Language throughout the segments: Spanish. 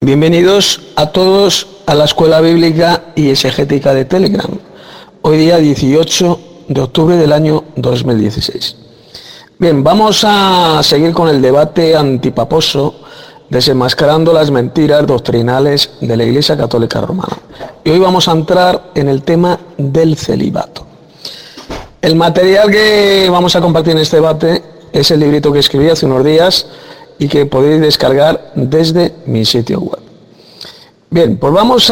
Bienvenidos a todos a la Escuela Bíblica y Exegética de Telegram. Hoy día 18 de octubre del año 2016. Bien, vamos a seguir con el debate antipaposo, desenmascarando las mentiras doctrinales de la Iglesia Católica Romana. Y hoy vamos a entrar en el tema del celibato. El material que vamos a compartir en este debate es el librito que escribí hace unos días y que podéis descargar desde mi sitio web. Bien, pues vamos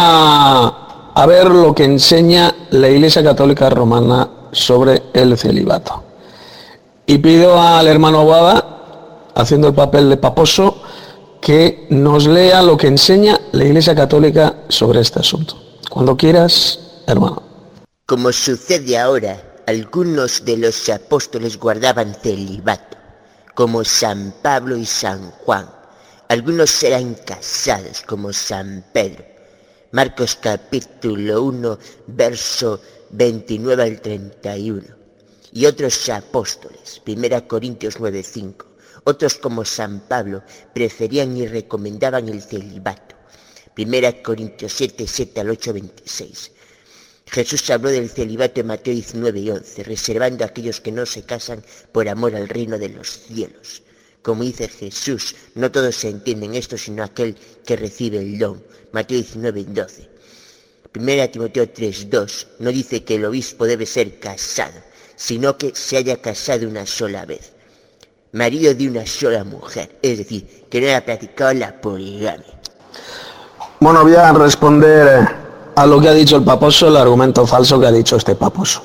a ver lo que enseña la Iglesia Católica Romana sobre el celibato. Y pido al hermano Boada, haciendo el papel de paposo, que nos lea lo que enseña la Iglesia Católica sobre este asunto. Cuando quieras, hermano. Como sucede ahora, algunos de los apóstoles guardaban celibato, como San Pablo y San Juan. Algunos eran casados, como San Pedro. Marcos capítulo 1, verso 29 al 31. Y otros apóstoles, 1 Corintios 9:5. Otros como San Pablo preferían y recomendaban el celibato. 1 Corintios 7 al 8:26. Jesús habló del celibato en Mateo 19:11, reservando a aquellos que no se casan por amor al reino de los cielos. Como dice Jesús, no todos entienden esto, sino aquel que recibe el don. Mateo 19:12. 1 Timoteo 3:2 no dice que el obispo debe ser casado, sino que se haya casado una sola vez. Marido de una sola mujer, es decir, que no haya practicado la poligamia. Bueno, voy a responder a lo que ha dicho el paposo, el argumento falso que ha dicho este paposo.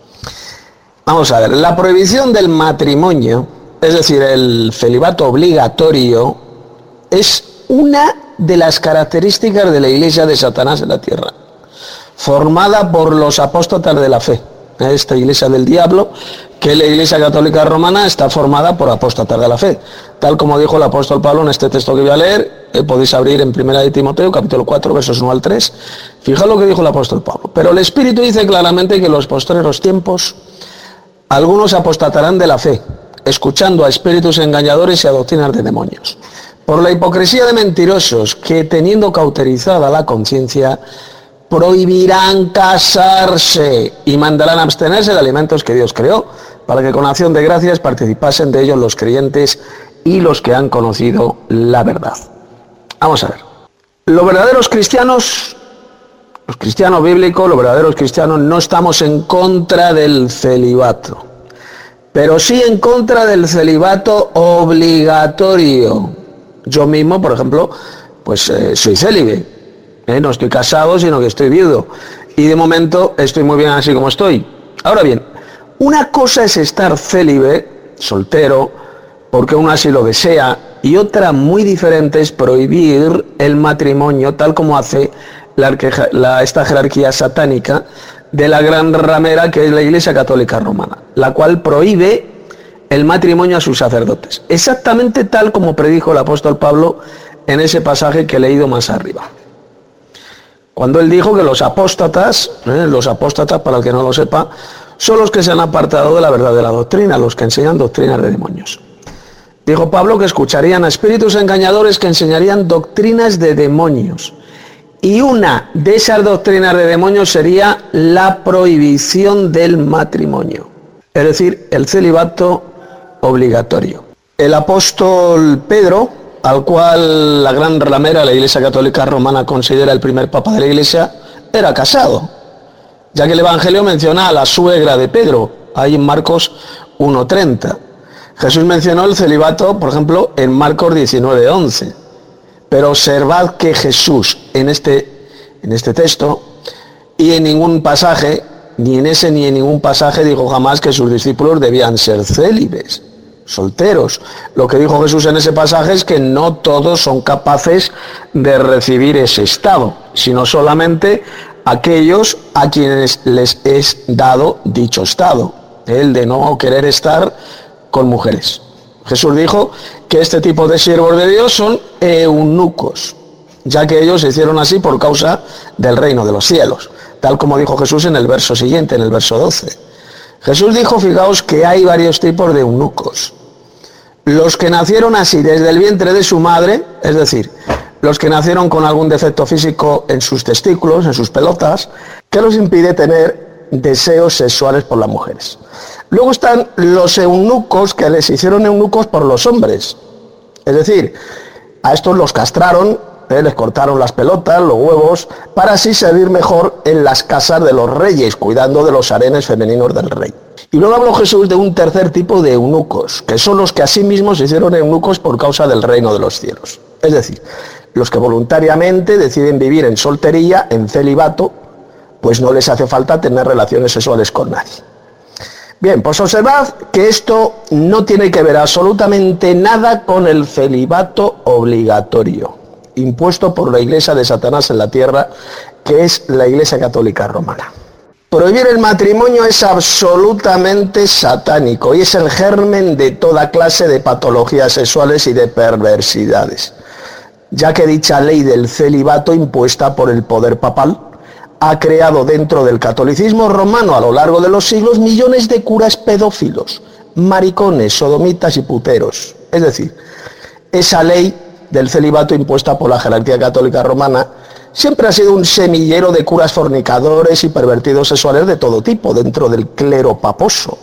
Vamos a ver, la prohibición del matrimonio, es decir, el celibato obligatorio, es una de las características de la Iglesia de Satanás en la tierra, formada por los apóstatas de la fe. Esta Iglesia del diablo, que es la Iglesia Católica Romana, está formada por apóstatas de la fe, tal como dijo el apóstol Pablo en este texto que voy a leer. Podéis abrir en 1 de Timoteo, capítulo 4, versos 1 al 3. Fijaos lo que dijo el apóstol Pablo. Pero el Espíritu dice claramente que en los postreros tiempos algunos apostatarán de la fe, escuchando a espíritus engañadores y a doctrinas de demonios. Por la hipocresía de mentirosos que, teniendo cauterizada la conciencia, prohibirán casarse y mandarán abstenerse de alimentos que Dios creó, para que con acción de gracias participasen de ellos los creyentes y los que han conocido la verdad. Vamos a ver. Los verdaderos cristianos, los cristianos bíblicos, los verdaderos cristianos no estamos en contra del celibato, pero sí en contra del celibato obligatorio. Yo mismo, por ejemplo, pues soy célibe. No estoy casado, sino que estoy viudo. Y de momento estoy muy bien así como estoy. Ahora bien, una cosa es estar célibe, soltero, porque uno así lo desea, y otra muy diferente es prohibir el matrimonio, tal como hace esta jerarquía satánica de la gran ramera que es la Iglesia Católica Romana, la cual prohíbe el matrimonio a sus sacerdotes, exactamente tal como predijo el apóstol Pablo en ese pasaje que he leído más arriba. Cuando él dijo que los apóstatas, para el que no lo sepa, son los que se han apartado de la verdadera doctrina, los que enseñan doctrinas de demonios. Dijo Pablo que escucharían a espíritus engañadores que enseñarían doctrinas de demonios. Y una de esas doctrinas de demonios sería la prohibición del matrimonio, es decir, el celibato obligatorio. El apóstol Pedro, al cual la gran ramera de la Iglesia Católica Romana considera el primer papa de la Iglesia, era casado, ya que el Evangelio menciona a la suegra de Pedro, ahí en Marcos 1:30. Jesús mencionó el celibato, por ejemplo, en Marcos 19:11. Pero observad que Jesús en este texto y en ningún pasaje, ni en ese ni en ningún pasaje, dijo jamás que sus discípulos debían ser célibes, solteros. Lo que dijo Jesús en ese pasaje es que no todos son capaces de recibir ese estado, sino solamente aquellos a quienes les es dado dicho estado, el de no querer estar con mujeres. Jesús dijo que este tipo de siervos de Dios son eunucos, ya que ellos se hicieron así por causa del reino de los cielos, tal como dijo Jesús en el verso siguiente, en el verso 12. Jesús dijo, fijaos, que hay varios tipos de eunucos. Los que nacieron así desde el vientre de su madre, es decir, los que nacieron con algún defecto físico en sus testículos, en sus pelotas, que los impide tener deseos sexuales por las mujeres. Luego están los eunucos, que les hicieron eunucos por los hombres. Es decir, a estos los castraron, les cortaron las pelotas, los huevos, para así servir mejor en las casas de los reyes, cuidando de los harenes femeninos del rey. Y luego habló Jesús de un tercer tipo de eunucos, que son los que a sí mismos se hicieron eunucos por causa del reino de los cielos. Es decir, los que voluntariamente deciden vivir en soltería, en celibato, pues no les hace falta tener relaciones sexuales con nadie. Bien, pues observad que esto no tiene que ver absolutamente nada con el celibato obligatorio, impuesto por la Iglesia de Satanás en la tierra, que es la Iglesia Católica Romana. Prohibir el matrimonio es absolutamente satánico y es el germen de toda clase de patologías sexuales y de perversidades, ya que dicha ley del celibato impuesta por el poder papal ha creado dentro del catolicismo romano a lo largo de los siglos millones de curas pedófilos, maricones, sodomitas y puteros. Es decir, esa ley del celibato impuesta por la jerarquía católica romana siempre ha sido un semillero de curas fornicadores y pervertidos sexuales de todo tipo dentro del clero paposo.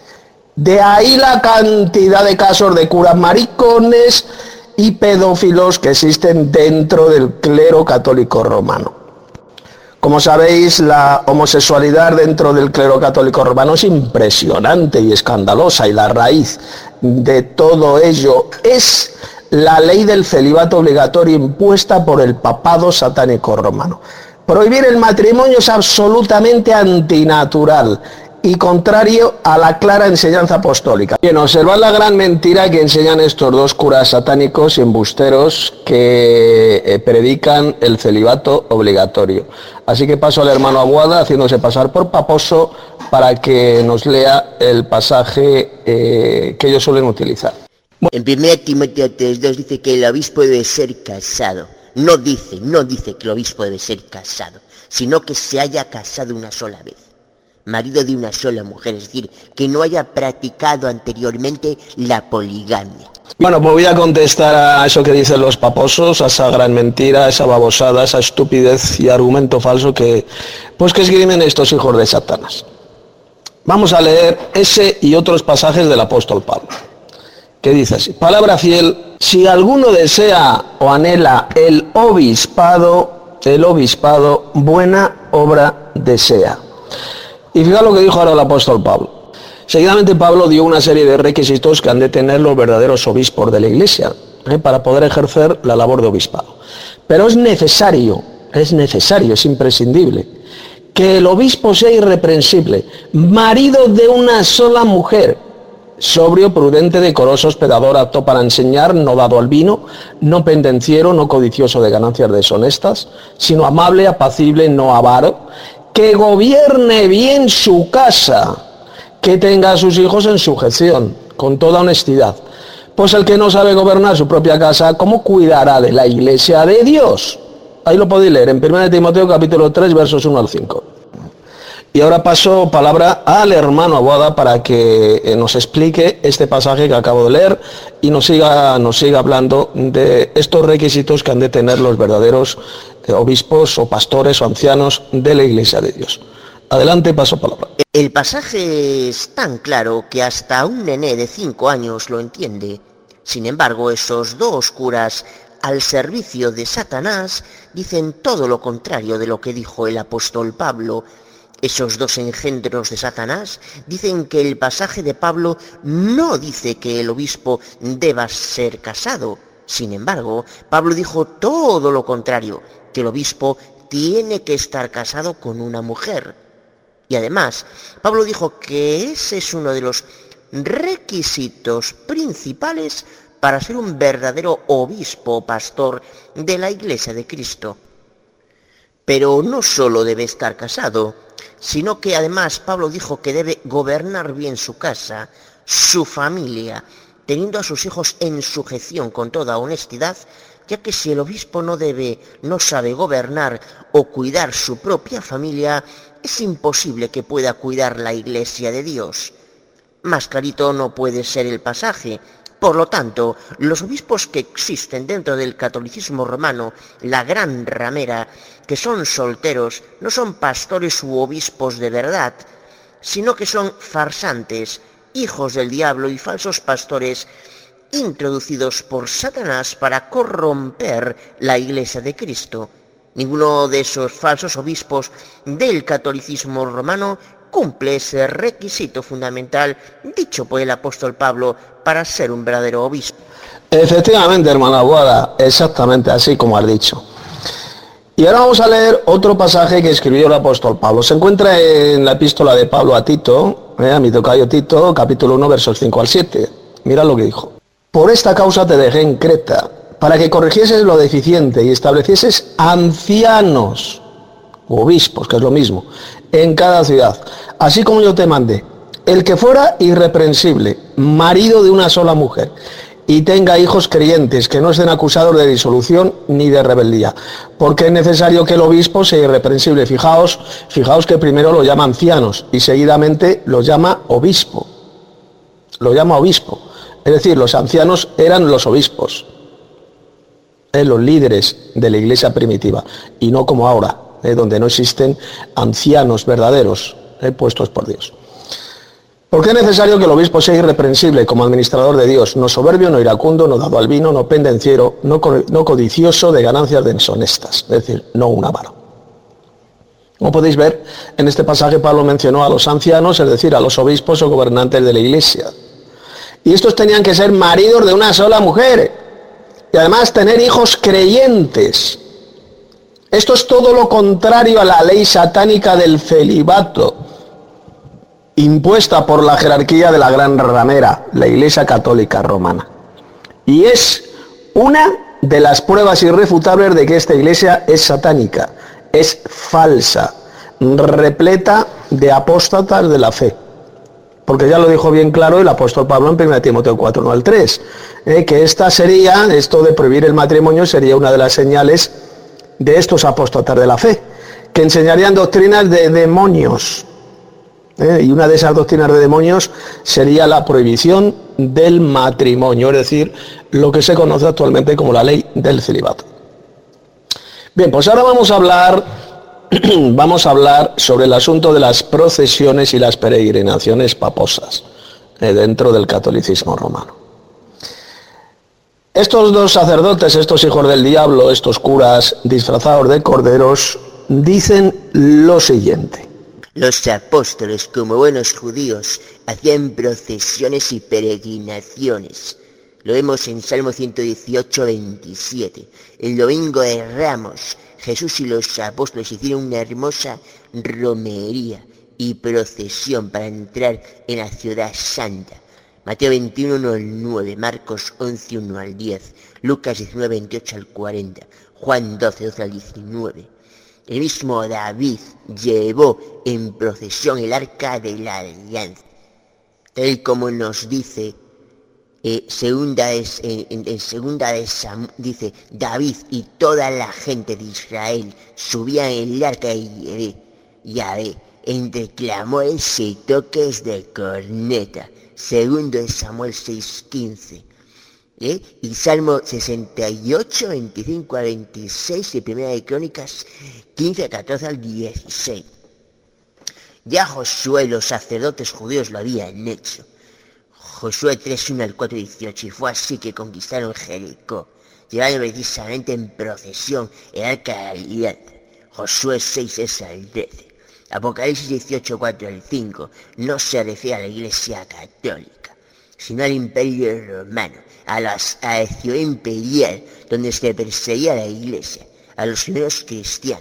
De ahí la cantidad de casos de curas maricones y pedófilos que existen dentro del clero católico romano. Como sabéis, la homosexualidad dentro del clero católico romano es impresionante y escandalosa, y la raíz de todo ello es la ley del celibato obligatorio impuesta por el papado satánico romano. Prohibir el matrimonio es absolutamente antinatural y contrario a la clara enseñanza apostólica. Bien, observad la gran mentira que enseñan estos dos curas satánicos y embusteros que predican el celibato obligatorio. Así que paso al hermano Aguada, haciéndose pasar por paposo, para que nos lea el pasaje que ellos suelen utilizar. En 1 Timoteo 3:2 dice que el obispo debe ser casado. No dice que el obispo debe ser casado, sino que se haya casado una sola vez, marido de una sola mujer, es decir, que no haya practicado anteriormente la poligamia. Bueno, pues voy a contestar a eso que dicen los paposos, a esa gran mentira, a esa babosada, a esa estupidez y argumento falso que esgrimen estos hijos de Satanás. Vamos a leer ese y otros pasajes del apóstol Pablo, que dice así: palabra fiel, si alguno desea o anhela el obispado, buena obra desea. Y fíjate lo que dijo ahora el apóstol Pablo. Seguidamente Pablo dio una serie de requisitos que han de tener los verdaderos obispos de la Iglesia, para poder ejercer la labor de obispado. Pero es necesario, es imprescindible, que el obispo sea irreprensible, marido de una sola mujer, sobrio, prudente, decoroso, hospedador, apto para enseñar, no dado al vino, no pendenciero, no codicioso de ganancias deshonestas, sino amable, apacible, no avaro, que gobierne bien su casa, que tenga a sus hijos en sujeción, con toda honestidad. Pues el que no sabe gobernar su propia casa, ¿cómo cuidará de la Iglesia de Dios? Ahí lo podéis leer en 1 Timoteo capítulo 3, versos 1 al 5. Y ahora paso palabra al hermano Aguada para que nos explique este pasaje que acabo de leer y nos siga hablando de estos requisitos que han de tener los verdaderos obispos o pastores o ancianos de la Iglesia de Dios. Adelante, paso palabra. El pasaje es tan claro que hasta un nené de 5 años lo entiende. Sin embargo, esos dos curas al servicio de Satanás dicen todo lo contrario de lo que dijo el apóstol Pablo. Esos dos engendros de Satanás dicen que el pasaje de Pablo no dice que el obispo deba ser casado. Sin embargo, Pablo dijo todo lo contrario, que el obispo tiene que estar casado con una mujer. Y además, Pablo dijo que ese es uno de los requisitos principales para ser un verdadero obispo o pastor de la Iglesia de Cristo. Pero no solo debe estar casado, sino que además Pablo dijo que debe gobernar bien su casa, su familia, teniendo a sus hijos en sujeción con toda honestidad, ya que si el obispo no sabe gobernar o cuidar su propia familia, es imposible que pueda cuidar la Iglesia de Dios. Más clarito no puede ser el pasaje, Por lo tanto, los obispos que existen dentro del catolicismo romano, la gran ramera, que son solteros, no son pastores u obispos de verdad, sino que son farsantes, hijos del diablo y falsos pastores introducidos por Satanás para corromper la Iglesia de Cristo. Ninguno de esos falsos obispos del catolicismo romano cumple ese requisito fundamental dicho por el apóstol Pablo para ser un verdadero obispo. Efectivamente, hermana Boada, exactamente así como has dicho. Y ahora vamos a leer otro pasaje que escribió el apóstol Pablo. Se encuentra en la epístola de Pablo a Tito, a mi tocayo Tito, capítulo 1, versos 5 al 7. Mira lo que dijo. Por esta causa te dejé en Creta, para que corrigieses lo deficiente y establecieses ancianos, obispos, que es lo mismo, en cada ciudad, así como yo te mandé, el que fuera irreprensible, marido de una sola mujer, y tenga hijos creyentes, que no estén acusados de disolución ni de rebeldía, porque es necesario que el obispo sea irreprensible. Fijaos que primero lo llama ancianos y seguidamente lo llama obispo. Es decir, los ancianos eran los obispos, los líderes de la iglesia primitiva, y no como ahora, donde no existen ancianos verdaderos puestos por Dios. Porque es necesario que el obispo sea irreprensible como administrador de Dios, no soberbio, no iracundo, no dado al vino, no pendenciero, no codicioso de ganancias deshonestas, es decir, no un avaro. Como podéis ver, en este pasaje Pablo mencionó a los ancianos, es decir, a los obispos o gobernantes de la iglesia. Y estos tenían que ser maridos de una sola mujer y además tener hijos creyentes. Esto es todo lo contrario a la ley satánica del celibato, impuesta por la jerarquía de la gran ramera, la Iglesia Católica Romana. Y es una de las pruebas irrefutables de que esta iglesia es satánica, es falsa, repleta de apóstatas de la fe. Porque ya lo dijo bien claro el apóstol Pablo en 1 Timoteo 4, 1 al 3, que esto de prohibir el matrimonio sería una de las señales de estos apóstatas de la fe, que enseñarían doctrinas de demonios. Y una de esas doctrinas de demonios sería la prohibición del matrimonio, es decir, lo que se conoce actualmente como la ley del celibato. Bien, pues ahora vamos a hablar sobre el asunto de las procesiones y las peregrinaciones paposas dentro del catolicismo romano. Estos dos sacerdotes, estos hijos del diablo, estos curas disfrazados de corderos, dicen lo siguiente. Los apóstoles, como buenos judíos, hacían procesiones y peregrinaciones. Lo vemos en Salmo 118, 27. El domingo de Ramos, Jesús y los apóstoles hicieron una hermosa romería y procesión para entrar en la ciudad santa. Mateo 21, 1 al 9, Marcos 11, 1 al 10, Lucas 19, 28 al 40, Juan 12, 12 al 19. El mismo David llevó en procesión el arca de la alianza, tal como nos dice segunda de Samuel, dice David y toda la gente de Israel subían en el arca de Yahvé entre clamores y toques de corneta. Segundo de Samuel 6:15. Y Salmo 68, 25 a 26 y Primera de Crónicas 15, 14 al 16. Ya Josué y los sacerdotes judíos lo habían hecho. Josué 3, 1 al 4, 18. Y fue así que conquistaron Jericó, llevando precisamente en procesión el arca de la alianza. Josué 6, 6 al 13. Apocalipsis 18, 4 al 5 no se refiere a la Iglesia Católica, sino al Imperio Romano, a la ciudad imperial donde se perseguía a la Iglesia, a los primeros cristianos.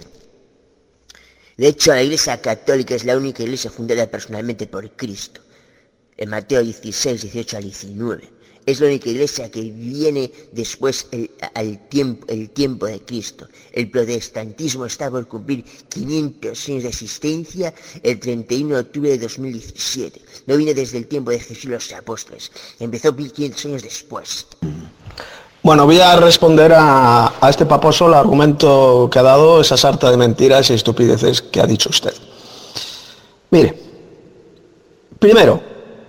De hecho, la Iglesia Católica es la única iglesia fundada personalmente por Cristo. En Mateo 16, 18 al 19. Es la única iglesia que viene después el tiempo de Cristo. El protestantismo está por cumplir 500 años de existencia el 31 de octubre de 2017. No viene desde el tiempo de Jesús y los apóstoles. Empezó 1500 años después. Bueno, voy a responder a este paposo el argumento que ha dado, esa sarta de mentiras y estupideces que ha dicho usted. Mire, primero,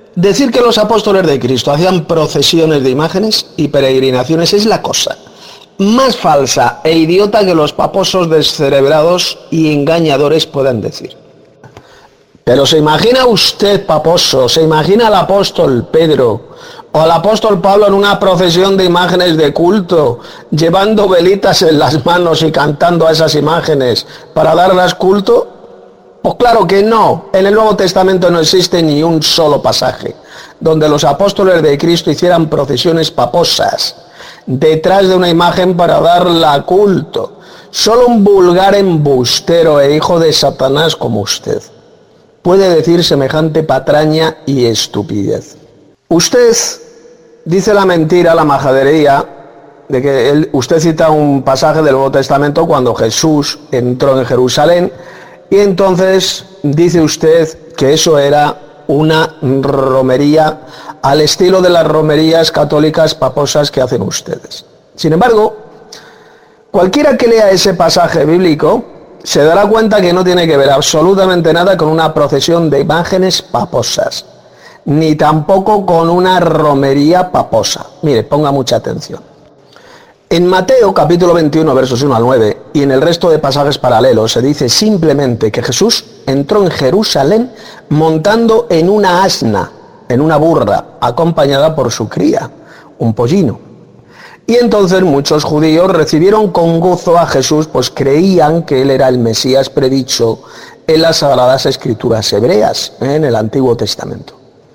decir que los apóstoles de Cristo hacían procesiones de imágenes y peregrinaciones es la cosa más falsa e idiota que los paposos descerebrados y engañadores puedan decir. Pero ¿se imagina usted, paposo, se imagina al apóstol Pedro o al apóstol Pablo en una procesión de imágenes de culto, llevando velitas en las manos y cantando a esas imágenes para darlas culto? Pues claro que no. En el Nuevo Testamento no existe ni un solo pasaje donde los apóstoles de Cristo hicieran procesiones paposas detrás de una imagen para darla culto. Solo un vulgar embustero e hijo de Satanás como usted puede decir semejante patraña y estupidez. Usted dice la mentira, la majadería, de que usted cita un pasaje del Nuevo Testamento cuando Jesús entró en Jerusalén y entonces dice usted que eso era una romería al estilo de las romerías católicas paposas que hacen ustedes. Sin embargo, cualquiera que lea ese pasaje bíblico se dará cuenta que no tiene que ver absolutamente nada con una procesión de imágenes paposas, ni tampoco con una romería paposa. Mire, ponga mucha atención. En Mateo capítulo 21, versos 1 al 9, y en el resto de pasajes paralelos, se dice simplemente que Jesús entró en Jerusalén montando en una asna, en una burra, acompañada por su cría, un pollino. Y entonces muchos judíos recibieron con gozo a Jesús, pues creían que él era el Mesías predicho en las Sagradas Escrituras hebreas, en el Antiguo Testamento.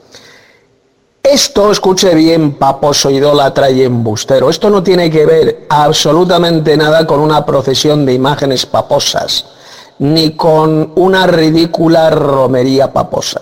Esto, escuche bien, paposo, idólatra y embustero, esto no tiene que ver absolutamente nada con una procesión de imágenes paposas, ni con una ridícula romería paposa.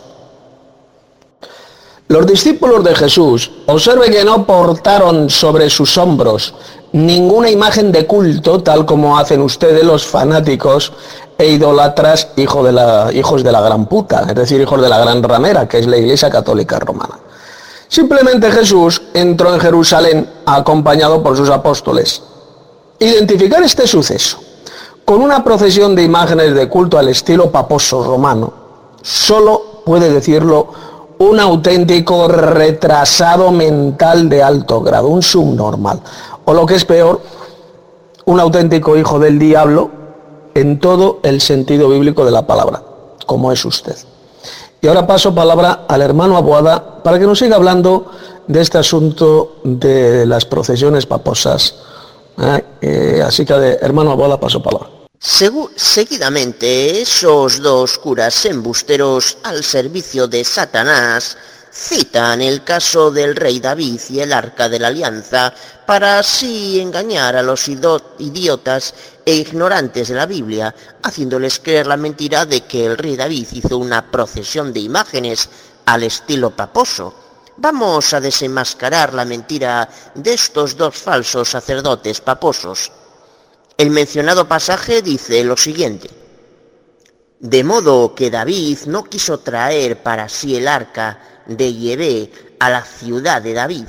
Los discípulos de Jesús, observe que no portaron sobre sus hombros ninguna imagen de culto, tal como hacen ustedes los fanáticos e idólatras hijos de la gran puta, es decir, hijos de la gran ramera, que es la Iglesia Católica Romana. Simplemente Jesús entró en Jerusalén acompañado por sus apóstoles. Identificar este suceso con una procesión de imágenes de culto al estilo paposo romano solo puede decirlo un auténtico retrasado mental de alto grado, un subnormal, o lo que es peor, un auténtico hijo del diablo en todo el sentido bíblico de la palabra, como es usted. Y ahora paso palabra al hermano Aboada para que nos siga hablando de este asunto de las procesiones paposas. Así que, hermano Aboada, paso palabra. Seguidamente, esos dos curas embusteros al servicio de Satanás citan el caso del rey David y el arca de la alianza para así engañar a los idiotas e ignorantes de la Biblia, haciéndoles creer la mentira de que el rey David hizo una procesión de imágenes al estilo paposo. Vamos a desenmascarar la mentira de estos dos falsos sacerdotes paposos. El mencionado pasaje dice lo siguiente: de modo que David no quiso traer para sí el arca de Yahvé a la ciudad de David,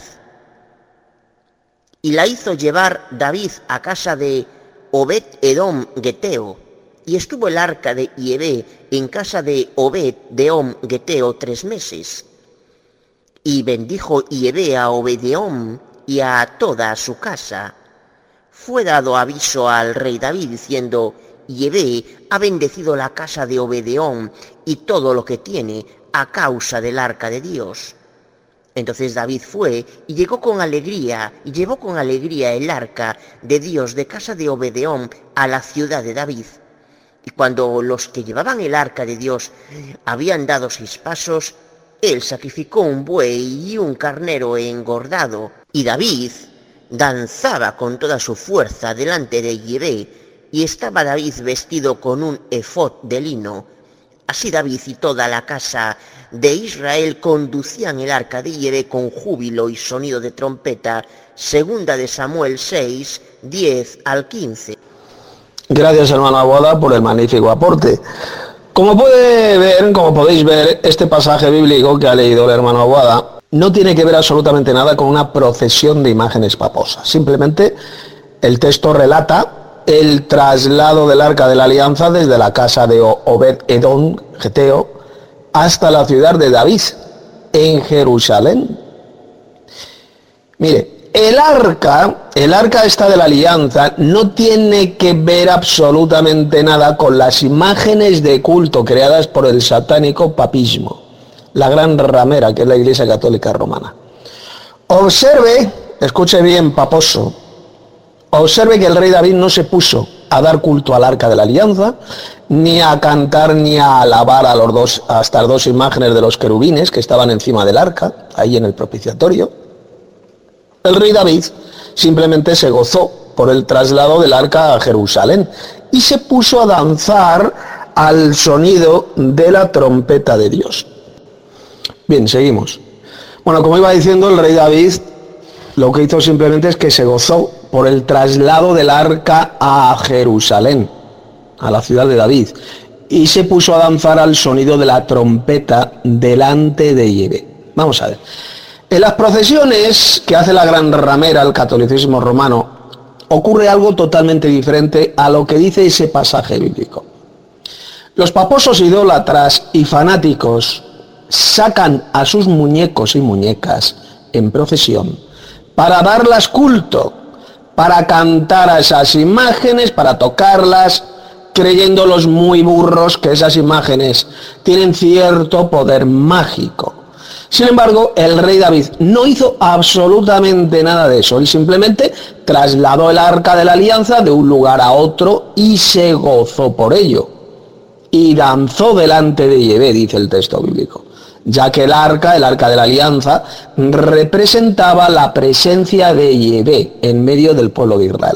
y la hizo llevar David a casa de Obed-Edom Geteo, y estuvo el arca de Yahvé en casa de Obed-Edom Geteo 3 meses. Y bendijo Yahvé a Obed-Edom y a toda su casa. Fue dado aviso al rey David diciendo: Yahvé ha bendecido la casa de Obed-Edom y todo lo que tiene a causa del arca de Dios. Entonces David fue y llevó con alegría el arca de Dios de casa de Obed-Edom a la ciudad de David. Y cuando los que llevaban el arca de Dios habían dado 6 pasos, él sacrificó un buey y un carnero engordado, y David danzaba con toda su fuerza delante de Yahvé, y estaba David vestido con un efod de lino. Así David y toda la casa de Israel conducían el arca de Yahvé con júbilo y sonido de trompeta. Segunda de Samuel 6, 10 al 15. Gracias, hermano Aboada, por el magnífico aporte. Como podéis ver, este pasaje bíblico que ha leído el hermano Aboada no tiene que ver absolutamente nada con una procesión de imágenes paposas. Simplemente el texto relata el traslado del arca de la alianza desde la casa de Obed-Edom Geteo hasta la ciudad de David. en Jerusalén. Mire, el arca esta de la alianza no tiene que ver absolutamente nada con las imágenes de culto creadas por el satánico papismo, la gran ramera que es la Iglesia Católica Romana. Observe, escuche bien, paposo, observe que el rey David no se puso a dar culto al arca de la alianza, ni a cantar ni a alabar a estas dos imágenes de los querubines que estaban encima del arca, ahí en el propiciatorio. El rey David simplemente se gozó por el traslado del arca a Jerusalén y se puso a danzar al sonido de la trompeta de Dios. Bien, seguimos. Bueno, como iba diciendo, el rey David lo que hizo simplemente es que se gozó por el traslado del arca a Jerusalén, a la ciudad de David, y se puso a danzar al sonido de la trompeta delante de Yahvé. Vamos a ver. En las procesiones que hace la gran ramera, el catolicismo romano, ocurre algo totalmente diferente a lo que dice ese pasaje bíblico. Los paposos idólatras y fanáticos sacan a sus muñecos y muñecas en procesión para darlas culto, para cantar a esas imágenes, para tocarlas, creyendo los muy burros que esas imágenes tienen cierto poder mágico. Sin embargo, el rey David no hizo absolutamente nada de eso. Él simplemente trasladó el arca de la alianza de un lugar a otro y se gozó por ello. Y danzó delante de Yahvé, dice el texto bíblico, ya que el arca de la alianza, representaba la presencia de Yahvé en medio del pueblo de Israel.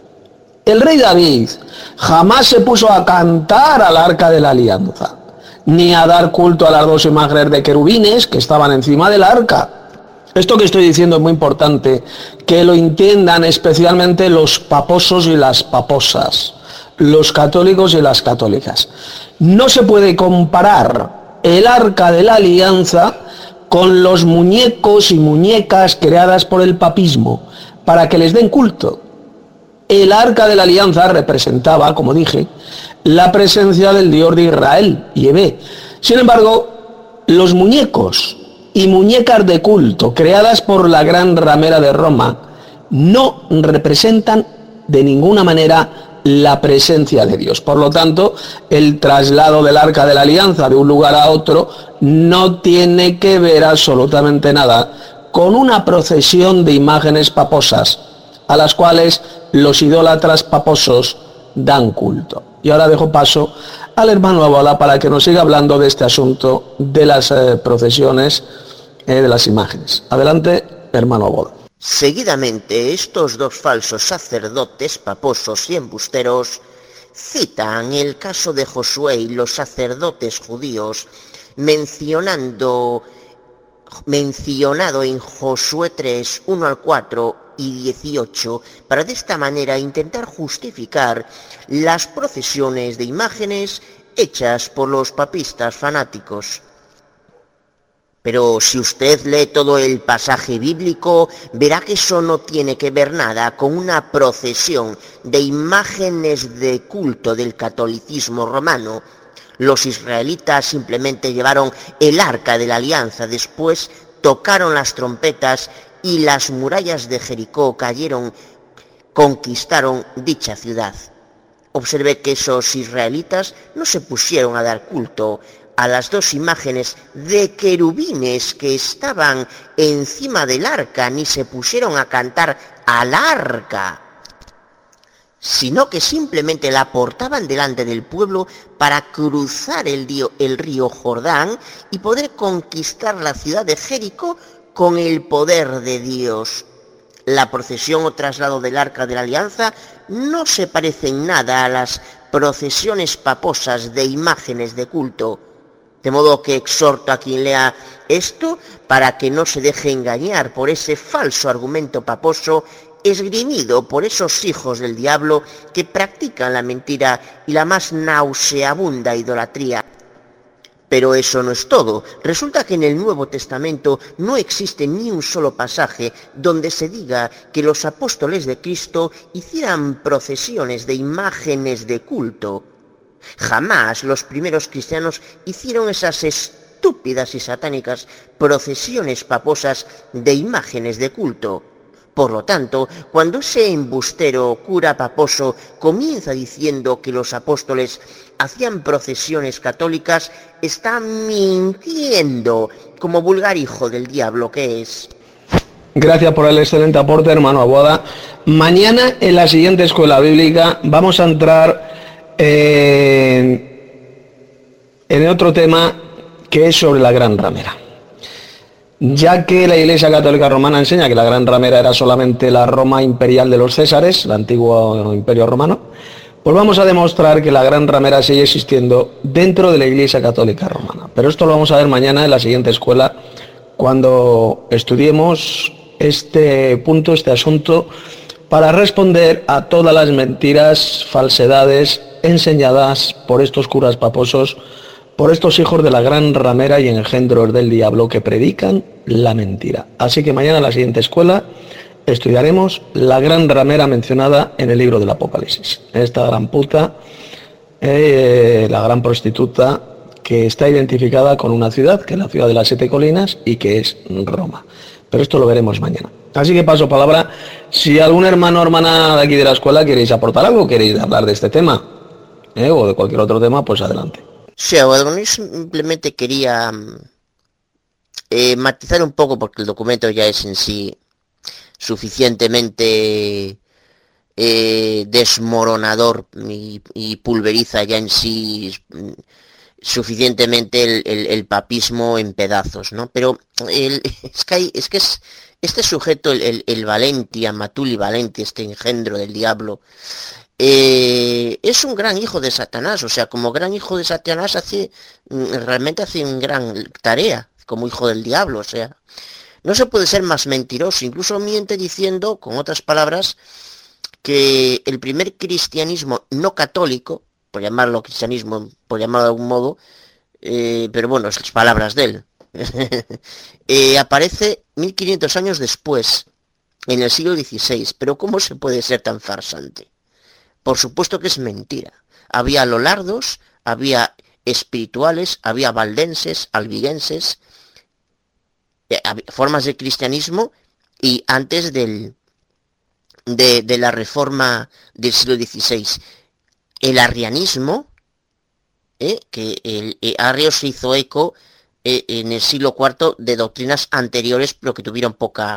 El rey David jamás se puso a cantar al arca de la alianza, ni a dar culto a las dos imágenes de querubines que estaban encima del arca. Esto que estoy diciendo es muy importante que lo entiendan especialmente los paposos y las paposas, los católicos y las católicas. No se puede comparar el arca de la alianza con los muñecos y muñecas creadas por el papismo para que les den culto. El arca de la alianza representaba, como dije, la presencia del Dios de Israel, Yahvé. Sin embargo, los muñecos y muñecas de culto creadas por la gran ramera de Roma no representan de ninguna manera la presencia de Dios. Por lo tanto, el traslado del arca de la alianza de un lugar a otro no tiene que ver absolutamente nada con una procesión de imágenes paposas a las cuales los idólatras paposos dan culto. Y ahora dejo paso al hermano Abola para que nos siga hablando de este asunto de las procesiones de las imágenes. Adelante, hermano Abola. Seguidamente, estos dos falsos sacerdotes paposos y embusteros citan el caso de Josué y los sacerdotes judíos mencionado en Josué 3, 1 al 4 y 18, para de esta manera intentar justificar las procesiones de imágenes hechas por los papistas fanáticos. Pero si usted lee todo el pasaje bíblico, verá que eso no tiene que ver nada con una procesión de imágenes de culto del catolicismo romano. Los israelitas simplemente llevaron el arca de la alianza, después tocaron las trompetas y las murallas de Jericó cayeron, conquistaron dicha ciudad. Observe que esos israelitas no se pusieron a dar culto a las dos imágenes de querubines que estaban encima del arca, ni se pusieron a cantar al arca, sino que simplemente la portaban delante del pueblo para cruzar el río Jordán y poder conquistar la ciudad de Jericó con el poder de Dios. La procesión o traslado del arca de la alianza no se parece en nada a las procesiones paposas de imágenes de culto. De modo que exhorto a quien lea esto para que no se deje engañar por ese falso argumento paposo esgrimido por esos hijos del diablo que practican la mentira y la más nauseabunda idolatría. Pero eso no es todo. Resulta que en el Nuevo Testamento no existe ni un solo pasaje donde se diga que los apóstoles de Cristo hicieran procesiones de imágenes de culto. Jamás los primeros cristianos hicieron esas estúpidas y satánicas procesiones paposas de imágenes de culto. Por lo tanto, cuando ese embustero cura paposo comienza diciendo que los apóstoles hacían procesiones católicas, está mintiendo, como vulgar hijo del diablo que es. Gracias por el excelente aporte, hermano Aboada. Mañana en la siguiente escuela bíblica vamos a entrar en otro tema que es sobre la gran ramera. Ya que la Iglesia Católica Romana enseña que la gran ramera era solamente la Roma imperial de los Césares, el antiguo imperio romano, pues vamos a demostrar que la gran ramera sigue existiendo dentro de la Iglesia Católica Romana. Pero esto lo vamos a ver mañana en la siguiente escuela, cuando estudiemos este punto, este asunto, para responder a todas las mentiras, falsedades enseñadas por estos curas paposos, por estos hijos de la gran ramera y engendros del diablo que predican la mentira. Así que mañana en la siguiente escuela estudiaremos la gran ramera mencionada en el libro del Apocalipsis. Esta gran puta, la gran prostituta que está identificada con una ciudad, que es la ciudad de las 7 colinas y que es Roma. Pero esto lo veremos mañana. Así que paso palabra. Si algún hermano o hermana de aquí de la escuela queréis aportar algo, queréis hablar de este tema, o de cualquier otro tema, pues adelante. Sí, bueno, yo simplemente quería matizar un poco, porque el documento ya es en sí suficientemente desmoronador y pulveriza ya en sí suficientemente el papismo en pedazos, ¿no? Pero este sujeto, el Valenti, Amatuli Valenti, este engendro del diablo, es un gran hijo de Satanás. O sea, como gran hijo de Satanás realmente hace una gran tarea como hijo del diablo. O sea, no se puede ser más mentiroso. Incluso miente diciendo, con otras palabras, que el primer cristianismo no católico, por llamarlo cristianismo, por llamarlo de algún modo, pero bueno, es las palabras de él, aparece 1500 años después, en el siglo XVI. Pero ¿cómo se puede ser tan farsante? Por supuesto que es mentira. Había lolardos, había espirituales, había valdenses, albiguenses, formas de cristianismo, y antes de la reforma del siglo XVI. El arrianismo, que Arrio se hizo eco en el siglo IV de doctrinas anteriores, pero que tuvieron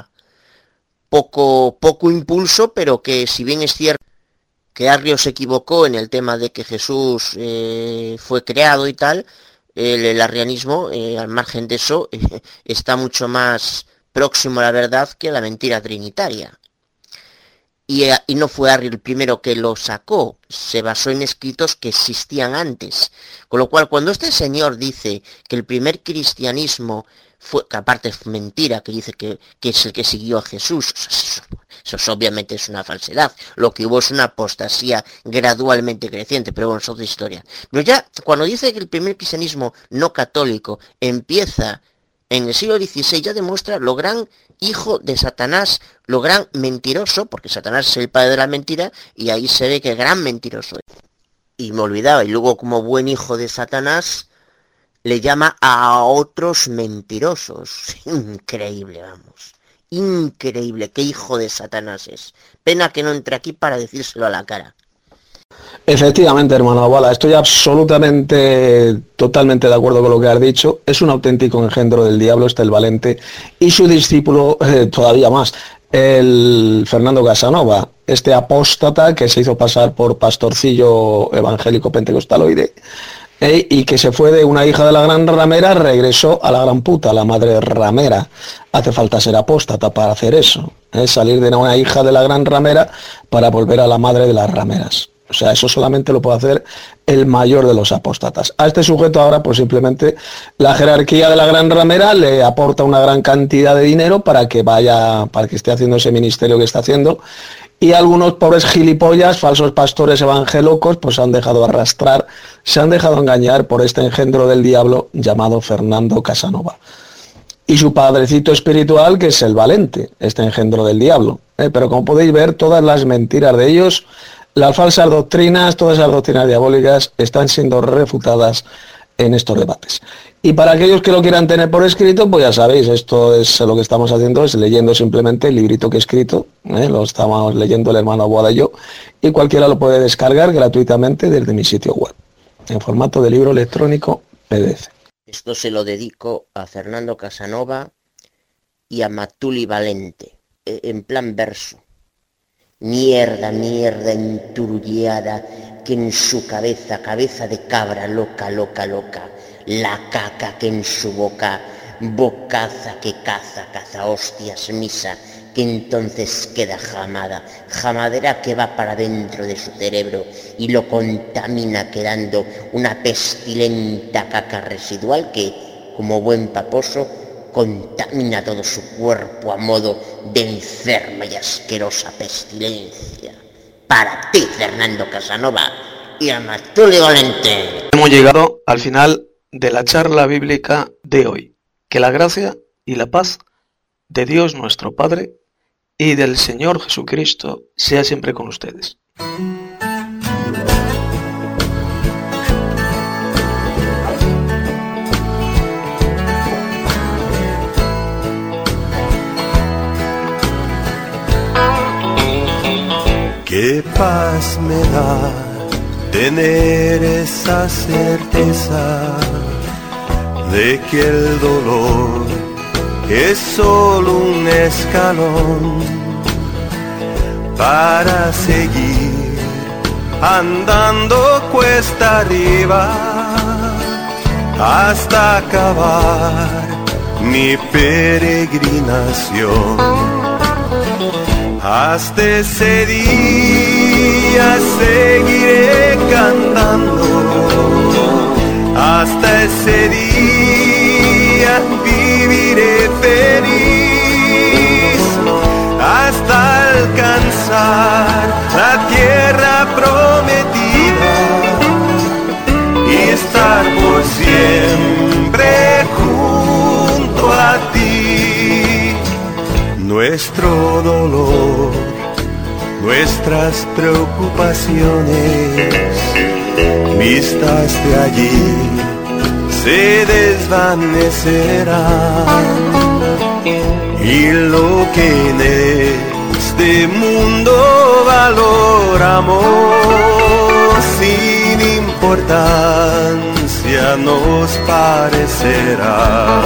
poco impulso, pero que, si bien es cierto que Arrio se equivocó en el tema de que Jesús fue creado y tal, el arrianismo, al margen de eso, está mucho más próximo a la verdad que a la mentira trinitaria. Y no fue Arrio el primero que lo sacó, se basó en escritos que existían antes. Con lo cual, cuando este señor dice que el primer cristianismo fue, que aparte es mentira, que dice que es el que siguió a Jesús, eso obviamente es una falsedad. Lo que hubo es una apostasía gradualmente creciente, pero bueno, es otra historia. Pero ya, cuando dice que el primer cristianismo no católico empieza en el siglo XVI, ya demuestra lo gran hijo de Satanás, lo gran mentiroso, porque Satanás es el padre de la mentira, y ahí se ve que gran mentiroso es. Y me olvidaba, y luego, como buen hijo de Satanás, le llama a otros mentirosos. Increíble, vamos. Increíble, qué hijo de Satanás es. Pena que no entre aquí para decírselo a la cara. Efectivamente, hermano Abala, estoy totalmente de acuerdo con lo que has dicho. Es un auténtico engendro del diablo, el Valente, y su discípulo todavía más, el Fernando Casanova, este apóstata que se hizo pasar por pastorcillo evangélico pentecostaloide, y que se fue de una hija de la gran ramera, regresó a la gran puta, la madre ramera. Hace falta ser apóstata para hacer eso, salir de una hija de la gran ramera para volver a la madre de las rameras. O sea, eso solamente lo puede hacer el mayor de los apóstatas. A este sujeto ahora, pues simplemente la jerarquía de la gran ramera le aporta una gran cantidad de dinero para que esté haciendo ese ministerio que está haciendo. Y algunos pobres gilipollas, falsos pastores evangélicos, pues se han dejado arrastrar, se han dejado engañar por este engendro del diablo llamado Fernando Casanova. Y su padrecito espiritual, que es el Valente, este engendro del diablo. Pero como podéis ver, todas las mentiras de ellos, las falsas doctrinas, todas esas doctrinas diabólicas están siendo refutadas en estos debates. Y para aquellos que lo quieran tener por escrito, pues ya sabéis, esto es lo que estamos haciendo, es leyendo simplemente el librito que he escrito, lo estamos leyendo el hermano Boada y yo, y cualquiera lo puede descargar gratuitamente desde mi sitio web, en formato de libro electrónico PDF. Esto se lo dedico a Fernando Casanova y a Matuli Valente, en plan verso. Mierda, mierda enturbiada, que en su cabeza, cabeza de cabra, loca, loca, loca, la caca que en su boca, bocaza que caza, caza hostias misa, que entonces queda jamada, jamadera que va para dentro de su cerebro y lo contamina quedando una pestilenta caca residual que, como buen paposo, contamina todo su cuerpo a modo de enferma y asquerosa pestilencia. Para ti, Fernando Casanova, y a Matuli Valente. Hemos llegado al final de la charla bíblica de hoy. Que la gracia y la paz de Dios nuestro Padre y del Señor Jesucristo sea siempre con ustedes. Qué paz me da tener esa certeza de que el dolor es solo un escalón para seguir andando cuesta arriba hasta acabar mi peregrinación. Hasta ese día seguiré cantando, hasta ese día viviré feliz, hasta alcanzar la tierra prometida y estar por siempre junto a ti. Nuestro dolor, nuestras preocupaciones, vistas de allí, se desvanecerán. Y lo que en este mundo valoramos, sin importancia nos parecerá.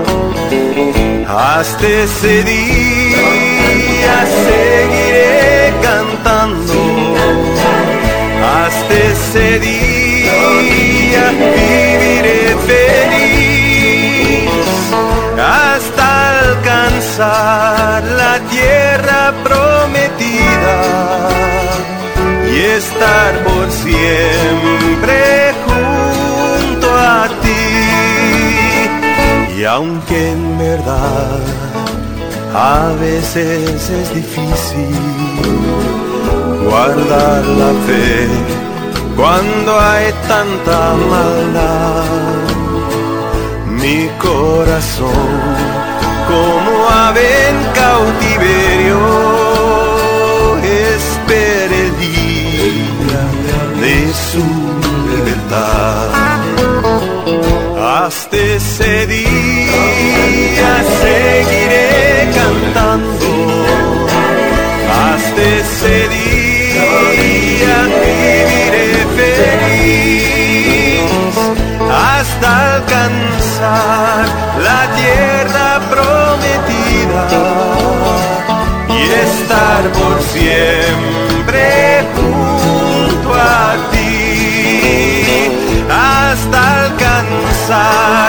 Hasta ese día seguiré cantando, hasta ese día viviré feliz, hasta alcanzar la tierra prometida y estar por siempre junto a ti. Y aunque en verdad a veces es difícil guardar la fe cuando hay tanta maldad, mi corazón como ave en cautiverio espera el día de su libertad. Hasta ese día seguiré cantando, hasta ese día viviré feliz, hasta alcanzar la tierra prometida y estar por siempre junto a ti, hasta alcanzar